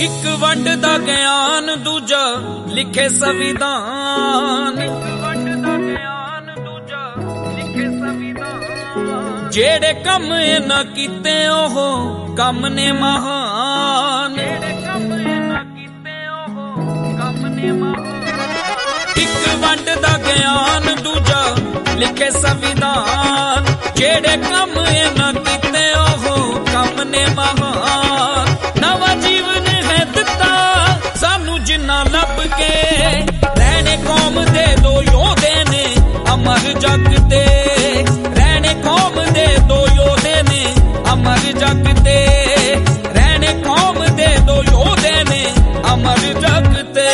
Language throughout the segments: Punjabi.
ਇੱਕ ਵੰਡ ਦਾ ਗਿਆਨ, ਦੂਜਾ ਲਿਖੇ ਸੰਵਿਧਾਨ। ਜਿਹੜੇ ਕੰਮ ਇਹਨਾਂ ਕੀਤੇ ਉਹ ਕੰਮ ਨੇ ਮਹਾਨ। ਇੱਕ ਵੰਡ ਦਾ ਗਿਆਨ, ਦੂਜਾ ਲਿਖੇ ਸੰਵਿਧਾਨ। ਜਿਹੜੇ ਕੰਮ ਇਹਨਾਂ ਕੀਤੇ ਉਹ ਕੰਮ ਨੇ ਮਹਾਨ। ਨਵਾਂ ਜੀਵਨ ਹੈ ਦਿੱਤਾ ਸਾਨੂੰ ਜਿੰਨਾ ਲੱਭ ਕੇ। ਰਹਿਣੇ ਕੌਮ ਦੇ ਦੋ ਯੋਧੇ ਨੇ ਅਮਰ ਜਗ ਤੇ। ਰਹਿਣੇ ਕੌਮ ਦੇ ਦੋ ਯੋਧੇ ਨੇ ਅਮਰ ਜਗ ਤੇ। ਰਹਿਣੇ ਕੌਮ ਦੇ ਦੋ ਯੋਧੇ ਨੇ ਅਮਰ ਜਗ ਤੇ।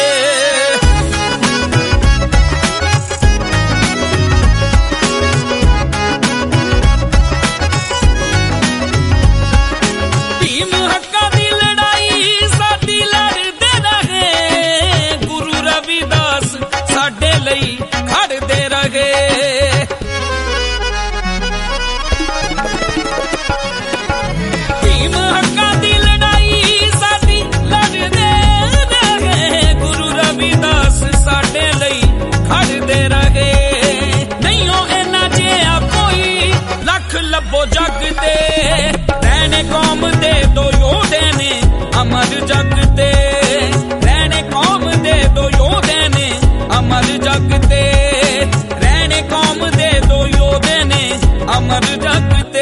ਲੱਭੋ ਜਗ ਤੇ। ਰਹਿਣੇ ਕੌਮ ਦੇ ਦੋ ਯੋਧੇ ਨੇ ਅਮਰ ਜਗ ਤੇ। ਰਹਿਣੇ ਕੌਮ ਦੇ ਦੋ ਯੋਧੇ ਨੇ ਅਮਰ ਜਗ ਤੇ। ਰਹਿਣੇ ਕੌਮ ਦੇ ਦੋ ਯੋਧੇ ਨੇ ਅਮਰ ਜਗ ਤੇ।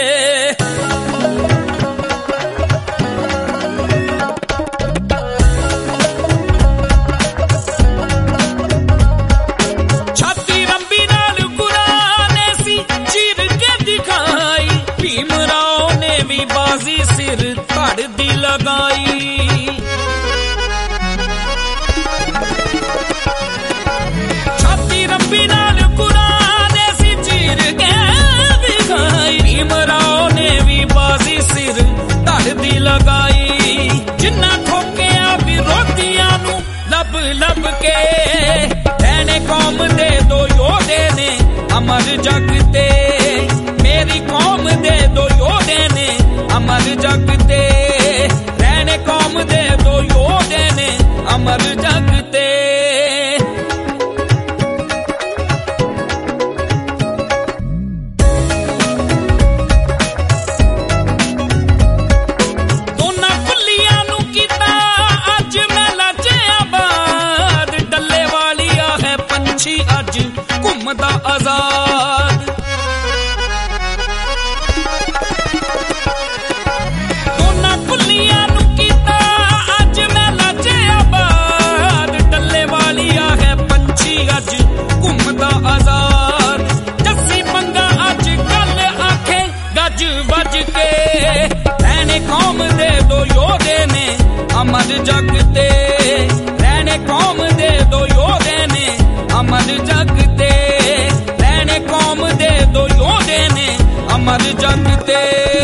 ਧੜ ਦੀ ਲਗਾਈ ਛਾਤੀ ਰੱਬੀ ਨਾਲ ਕੁਰਾਨ ਸੀ ਚੀਰ ਕੇ ਦਿਖਾਈ। ਭੀਮ ਰਾਓ ਨੇ ਵੀ ਬਾਜ਼ੀ ਸਿਰ ਧੜ ਦੀ ਲਗਾਈ। ਜਿੰਨਾ ਠੋਕਿਆ ਵਿਰੋਧੀਆਂ ਨੂੰ ਲੱਭ ਲੱਭ ਕੇ। ਰਹਿਣੇ ਕੌਮ ਦੇ ਦੋ ਯੋਧੇ ਨੇ ਅਮਰ ਜਗ ਤੇ। ਮੇਰੀ ਕੌਮ ਦੇ ਦੋ ਯੋਧੇ ਨੇ ਅਮਰ ਜਗ ਤੇ। ਰਹਿਣੇ ਕੌਮ ਦੇ ਦੋ ਯੋਧੇ ਨੇ ਅਮਰ ਜਗ ਤੇ। ਦੋਨਾਂ ਫੁੱਲੀਆਂ ਨੂੰ ਕੀਤਾ ਅੱਜ ਮੇਲਾ ਚ ਆਬਾਦ। ਡੱਲੇ ਵਾਲੀਆ ਹੈ ਪੰਛੀ ਅੱਜ ਘੁੰਮਦਾ ਆਜ਼ਾਦ। ਅੱਜ ਘੁੰਮਦਾ ਆਜ਼ਾਦ। ਜੱਸੀ ਪੰਗਾ ਅੱਜ ਕੱਲ ਆਖੇ ਗੱਜ ਵੱਜ ਕੇ। ਰਹਿਣੇ ਕੌਮ ਦੇ ਦੋ ਯੋਧੇ ਨੇ ਅਮਰ ਜਗ ਤੇ। ਰਹਿਣੇ ਕੌਮ ਦੇ ਦੋ ਯੋਧੇ ਨੇ ਅਮਰ ਜਗ ਤੇ। ਰਹਿਣੇ ਕੌਮ ਦੇ ਦੋ ਯੋਧੇ ਨੇ ਅਮਰ ਜਗ ਤੇ।